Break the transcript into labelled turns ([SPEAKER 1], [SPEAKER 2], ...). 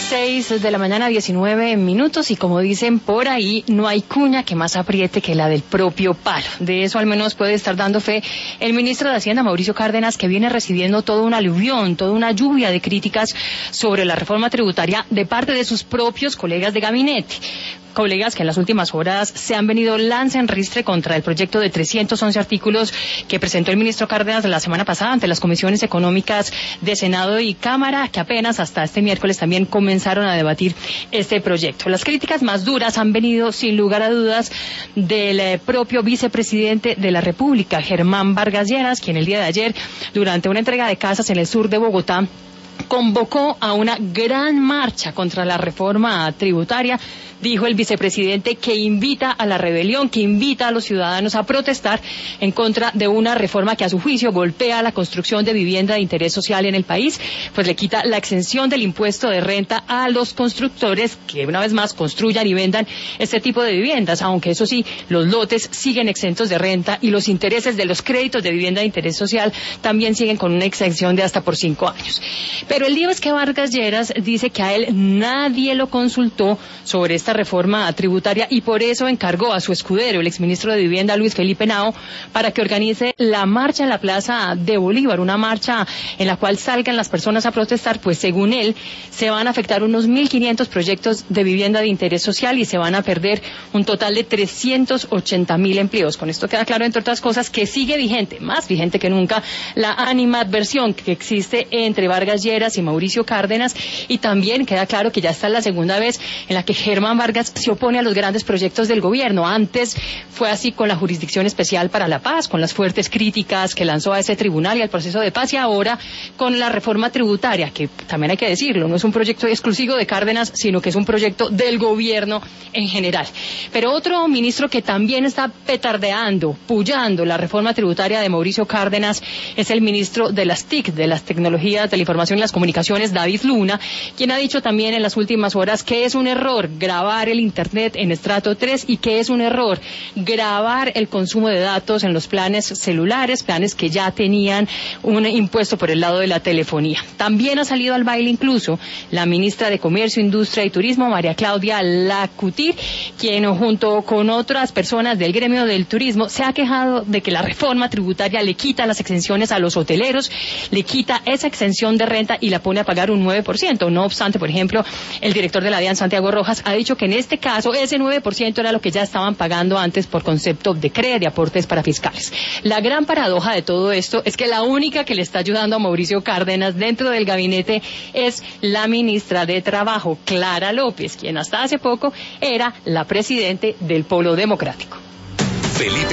[SPEAKER 1] 6 de la mañana, 19 minutos, y como dicen por ahí, no hay cuña que más apriete que la del propio palo. De eso al menos puede estar dando fe el ministro de Hacienda, Mauricio Cárdenas, que viene recibiendo todo un aluvión, toda una lluvia de críticas sobre la reforma tributaria de parte de sus propios colegas de gabinete. Colegas que en las últimas horas se han venido lanza en ristre contra el proyecto de 311 artículos que presentó el ministro Cárdenas la semana pasada ante las comisiones económicas de Senado y Cámara, que apenas hasta este miércoles también comenzaron a debatir este proyecto. Las críticas más duras han venido, sin lugar a dudas, del propio vicepresidente de la República, Germán Vargas Lleras, quien el día de ayer, durante una entrega de casas en el sur de Bogotá, convocó a una gran marcha contra la reforma tributaria. Dijo el vicepresidente que invita a la rebelión, que invita a los ciudadanos a protestar en contra de una reforma que a su juicio golpea la construcción de vivienda de interés social en el país, pues le quita la exención del impuesto de renta a los constructores que una vez más construyan y vendan este tipo de viviendas, aunque eso sí, los lotes siguen exentos de renta y los intereses de los créditos de vivienda de interés social también siguen con una exención de hasta por 5 años. Pero el lío es que Vargas Lleras dice que a él nadie lo consultó sobre esta reforma tributaria y por eso encargó a su escudero, el exministro de Vivienda, Luis Felipe Henao, para que organice la marcha en la Plaza de Bolívar, una marcha en la cual salgan las personas a protestar, pues según él se van a afectar unos 1.500 proyectos de vivienda de interés social y se van a perder un total de 380.000 empleos. Con esto queda claro, entre otras cosas, que sigue vigente, más vigente que nunca, la animadversión que existe entre Vargas Lleras y Mauricio Cárdenas, y también queda claro que ya está la segunda vez en la que Germán Vargas se opone a los grandes proyectos del gobierno. Antes fue así con la Jurisdicción Especial para la Paz, con las fuertes críticas que lanzó a ese tribunal y al proceso de paz, y ahora con la reforma tributaria, que también hay que decirlo, no es un proyecto exclusivo de Cárdenas, sino que es un proyecto del gobierno en general. Pero otro ministro que también está petardeando, puyando la reforma tributaria de Mauricio Cárdenas es el ministro de las TIC, de las Tecnologías de la Información y las Comunicaciones, David Luna, quien ha dicho también en las últimas horas que es un error grabar el Internet en estrato 3 y que es un error grabar el consumo de datos en los planes celulares, planes que ya tenían un impuesto por el lado de la telefonía. También ha salido al baile incluso la ministra de Comercio, Industria y Turismo, María Claudia Lacutir, quien junto con otras personas del gremio del turismo se ha quejado de que la reforma tributaria le quita las exenciones a los hoteleros, le quita esa exención de renta y la pone a pagar un 9%. No obstante, por ejemplo, el director de la DIAN, Santiago Rojas, ha dicho que en este caso ese 9% era lo que ya estaban pagando antes por concepto de CRE, de aportes para fiscales. La gran paradoja de todo esto es que la única que le está ayudando a Mauricio Cárdenas dentro del gabinete es la ministra de Trabajo, Clara López, quien hasta hace poco era la presidente del Polo Democrático.
[SPEAKER 2] Felipe